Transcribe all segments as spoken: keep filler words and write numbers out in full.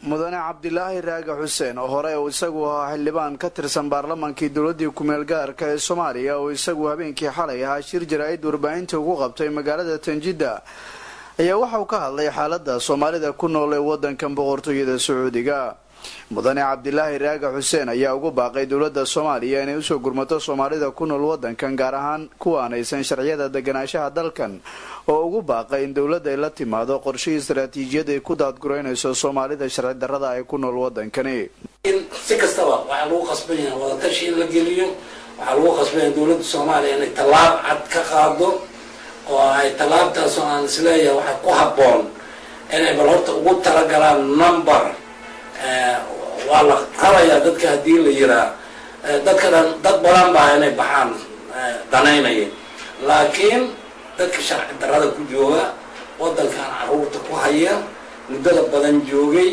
mudane cabdilaahi raage xuseen oo hore uu isagu ahaa xildhibaan ka tirsan baarlamaankii dowladii kumeel gaarka ee Soomaaliya oo isagu habeenkii xalay ahaa shir jaraa'id warbaahinta ugu qabtay magaalada Tanjida ayaa waxa uu ka hadlay xaaladda Soomaalida ku nool ee wadankan boqortooyada Sacuudiga. mudane cabdilaahi raage xuseen ayaa ugu baaqay dowladda Soomaaliya inay u soo gurmato Soomaalida ku nool wadankan gaar ahaan kuwa aan haysan sharciyada deganaanshaha dalkan oo ugu baaqay in dowladda ay la timaado qorshe istiraatiijiyad ay ku daadgureynayso Soomaalida sharci darrada ay ku nool wadankani. in si kastaba waxa lagu qasbanyahay wada tashi in la geliyo waxa lagu qasbanyahay dowladda Soomaaliya inay tallaab cad ka qaado oo ay tallaabtaas oo aan isleeyahay waxa ku habboon inay bal horta ugu talagalaan number waa la qaraya dadka hadii la yiraa dadka dad badan baa inay baxaan danaynaya laakiin dadka sharci darrada ku jooga wadankan caruurta ku haya muddada badan joogay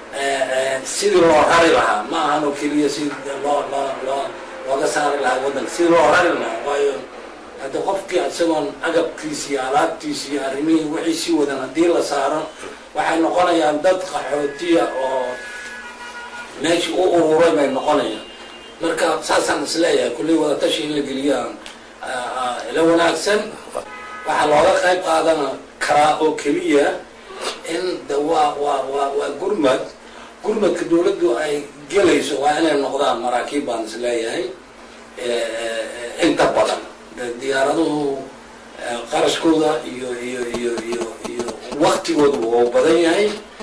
sidii loo rari lahaa ma ahan oo keliya sidii loo loo looga saari lahaa wadanka sidii loo rari lahaa waayo hadda qofkii isagoon agabkiisii alaabtiisii arrimihii wixii si wadan hadii la saaro waxay noqonayaan dad qaxootiya oo meeshii u ururay bay noqonayaan marka saasaan isleeyahay kulley wada tashi in la geliyaan ila wanaagsan waxaa looga qayb qaadan karaa oo keliya in waa waa waa waa gurmad gurmadka dowladdu ay gelayso waa inay noqdaan maraakiib baan isleeyahay inta badan diyaaraduhu qarashkooda iyo iyo iyo iyo iyo waqtigoodu wuu badan yahay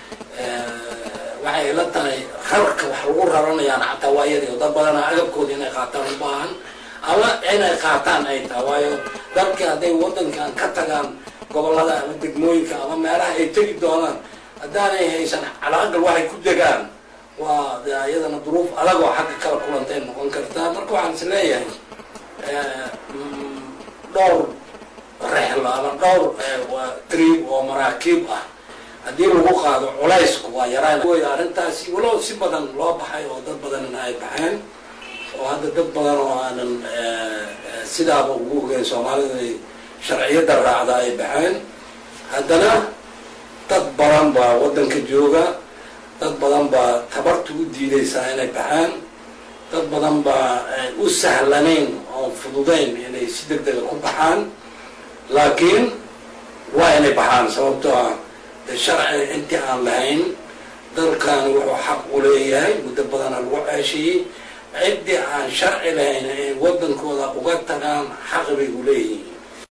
waxay la tahay kharka wax lagu raranayaan xataa waa iyadoo dad badan agabkooda inay qaataan u baahan ama inay qaataan ay tahay waayo dadka hadday wadankan ka tagaan gobolada ama degmooyinka ama meelaha ay tegi doonaan haddaanay haysan calaaqal waxay ku degaan waa iyadana duruuf adag oo xagga kala kulantay noqon kartaa marka waxaan isleeyahay dhowr rexla ama dhowr trip oo maraakiib ah haddii lagu qaado culaysku waa yaraan arrintaasi walow si badan loo baxay oo dad badanna ay baxeen oo hadda dad badan oo aanan sidaaba ugu ogeyn Soomaalida ay sharciyada raacda ay baxeen haddana dad badan baa wadanka jooga dad badan baa tabartu u diidaysaa inay baxaan dad badan baa u sahlanayn oo fududayn inay si degdeg ku baxaan laakiin waa inay baxaan sababtoo ah sharci intii aan lahayn dalkan wuxuu xaq u leeyahay muddo badan lagu ceeshiyay ciddii aan sharci lahayn ee wadankooda uga tagaan xaq bay u leeyihiin